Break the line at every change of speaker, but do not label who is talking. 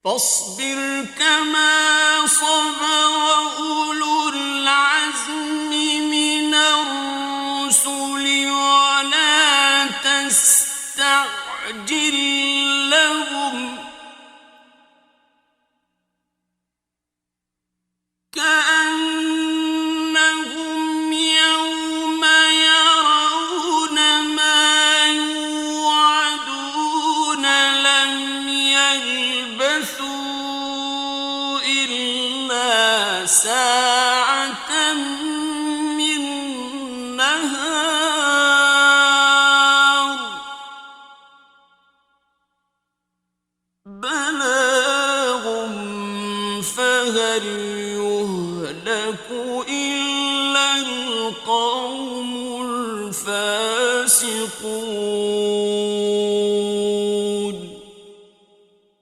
فاصبر كما صبر أولو العزم من الرسل ولا تستعجل لهم كأنهم يوم يرون ما يوعدون لم يلبثوا إلا ساعة من نهار بلاغ فهل يهلك إلا القوم الفاسقون